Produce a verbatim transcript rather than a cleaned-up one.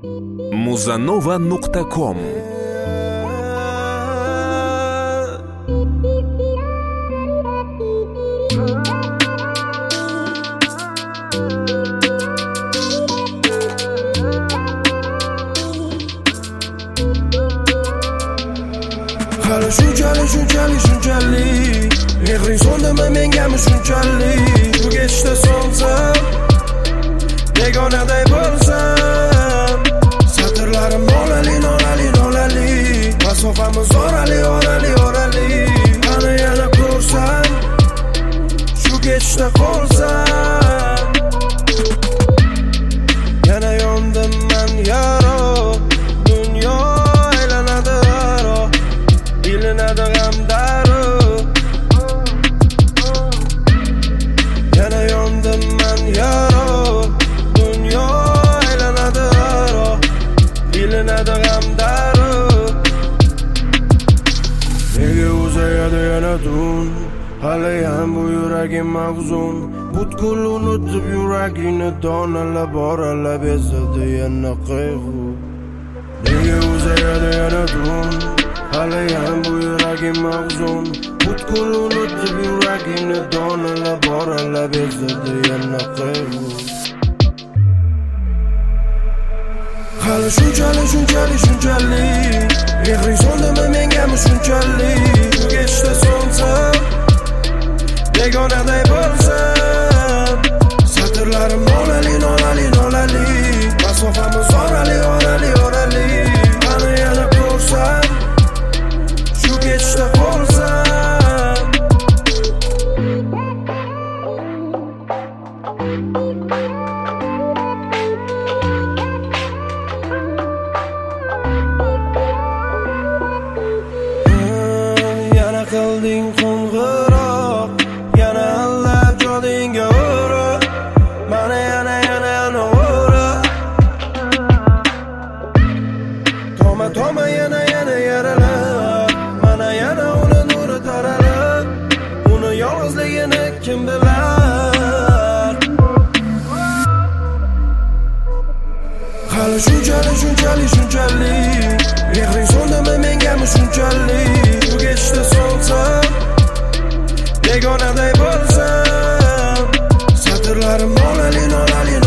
muzanova nuqta com. Hali shunchalik shunchalik shunchalik mehring so'ndimi mengami shunchalik bu kechda so'nsam begonaday bo'lsam satrlarim nolali nolali nolali masofamiz orali orali orali qani yana ko'rsam shu kechda qolsam yana yondim man yaro dunyo aylanadi aro bilinadi g'amdaru yana yondim man yaro dunyo aylanadi aro bilinadi g'amdaru nega uzayadi yana tun haliyam bu yuragim mag'zun butkul unutib yuragini donalab boralab ezadi yana qayg'u nega uzayadi yana tun haliyam bu yuragim mag'zun butkul unutib yuragini donalab boralab ezadi yana qayg'u hali shunchalik shunchalik shunchalik mehring so'ndimi mengami shunchalik bu kechda so'nsam begonaday bo'lsam satrlarim nolali nolali nolali masofamiz orali orali orali qani yana ko'rsam shu kechda qolsam yana qilding qo'ng'iroq yana allab jodingga ura mana yana yana yana ura toma toma yana yana yaralab mana yana uni nuri taralib uni yolg'izligini kim bilar hali shunchalik shunchalik shunchalik mehring so'ndimi mengami shunchalik bu kechda so'nsam begonaday bo'lsam satrlarim nolali nolali